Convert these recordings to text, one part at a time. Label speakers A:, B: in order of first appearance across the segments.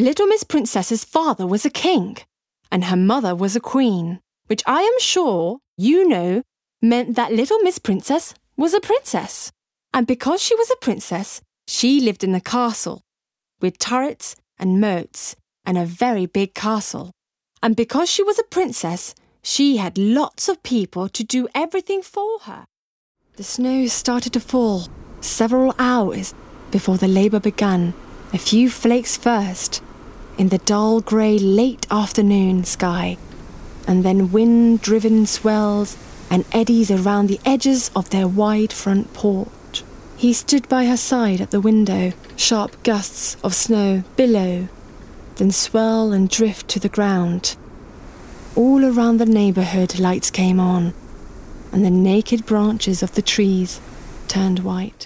A: Little Miss Princess's father was a king, and her mother was a queen, which I am sure you know meant that Little Miss Princess was a princess. And because she was a princess, she lived in a castle with turrets and moats and a very big castle. And because she was a princess, she had lots of people to do everything for her. The snow started to fall several hours before the labour began, a few flakes first, in the dull grey late afternoon sky, and then wind-driven swells and eddies around the edges of their wide front porch. He stood by her side at the window, sharp gusts of snow billow, then swirl and drift to the ground. All around the neighbourhood lights came on, and the naked branches of the trees turned white.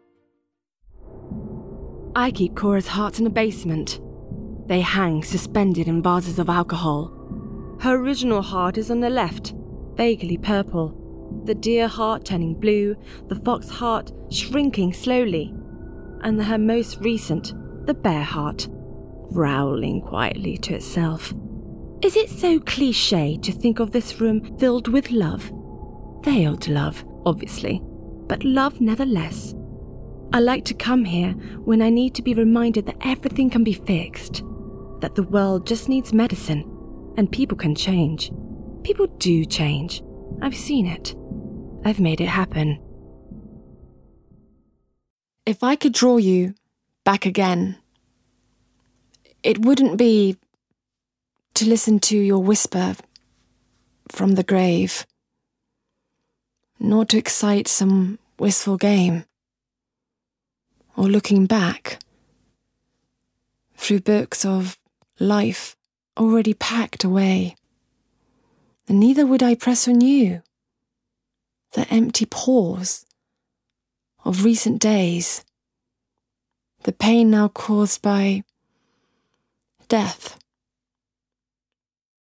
A: I keep Cora's hearts in a basement. They hang suspended in vases of alcohol. Her original heart is on the left, vaguely purple, the deer heart turning blue, the fox heart shrinking slowly, and her most recent, the bear heart, growling quietly to itself. Is it so cliché to think of this room filled with love? Veiled love, obviously, but love nevertheless. I like to come here when I need to be reminded that everything can be fixed, that the world just needs medicine, and people can change. People do change. I've seen it. I've made it happen. If I could draw you back again, it wouldn't be to listen to your whisper from the grave, nor to excite some wistful game, or looking back through books of life already packed away. And neither would I press on you the empty pause of recent days, the pain now caused by death.